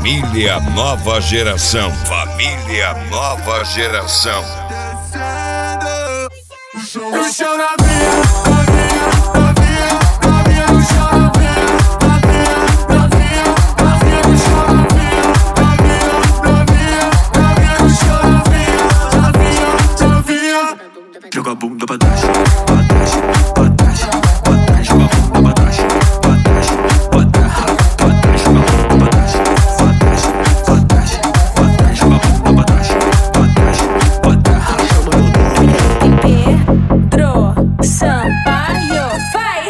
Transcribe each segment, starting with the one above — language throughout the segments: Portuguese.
Família Nova Geração. Família Nova Geração. No chão novinha, novinha, novinha, novinha no chão novinha, novinha, novinha, novinha no chão novinha, novinha, novinha, novinha no chão novinha, novinha, novinha. Joga a bunda pra trás, pra trás, pra trás, pra trás, joga a bunda pra trás, pra trás, pra trás, pra trás, joga a bunda pra trás, pra trás, pra trás, pra trás, joga a bunda pra trás, pra trás, pra trás. Pedro Sampaio, vai!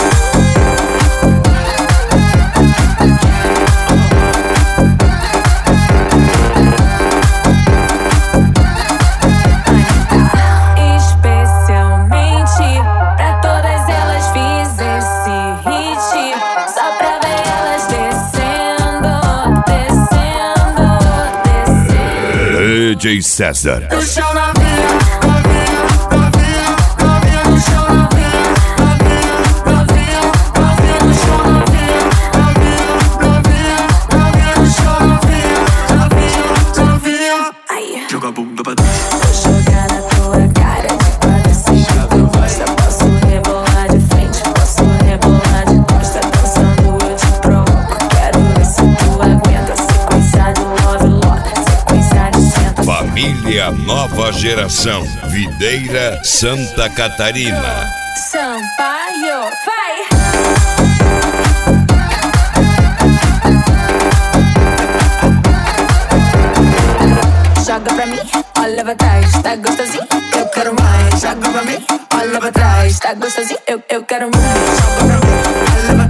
Especialmente pra todas elas fiz esse hit, só pra ver elas descendo, descendo, descendo. DJ César. No chão novinha, novinha, novinha, novinha no chão novinha, novinha, novinha, novinha no chão novinha, novinha, novinha, novinha no chão novinha, novinha, novinha. Aí, Joga a bunda pra trás. vou jogar na tua cara de quatro, assim que tu gosta. Posso rebolar de frente, posso rebolar de costa. Dançando eu te provoco, quero ver se tu aguenta. Sequência de love lock, sequência de senta. Família Nova Geração. Videira, Santa Catarina. Sampaio, vai! Joga pra mim, olha pra trás, tá gostosinho, eu quero mais. Joga pra mim, olha pra trás, tá gostosinho, eu quero mais. Joga pra mim, olha pra